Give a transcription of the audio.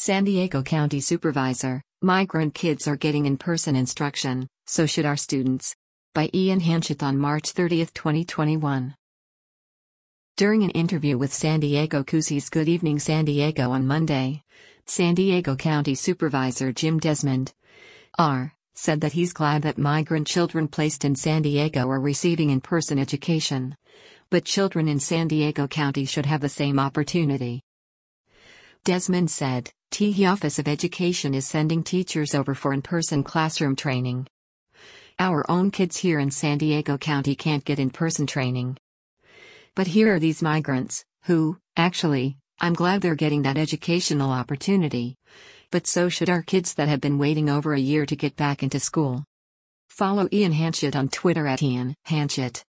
San Diego County Supervisor, migrant kids are getting in-person instruction, so should our students. By Ian Hanchett on March 30, 2021. During an interview with San Diego KOOSie's Good Evening San Diego on Monday, San Diego County Supervisor Jim Desmond, R., said that he's glad that migrant children placed in San Diego are receiving in-person education. But children in San Diego County should have the same opportunity. Desmond said, "The Office of Education is sending teachers over for in-person classroom training. Our own kids here in San Diego County can't get in-person training. But here are these migrants, who, actually, I'm glad they're getting that educational opportunity. But so should our kids that have been waiting over a year to get back into school." Follow Ian Hanchett on Twitter @IanHanchett.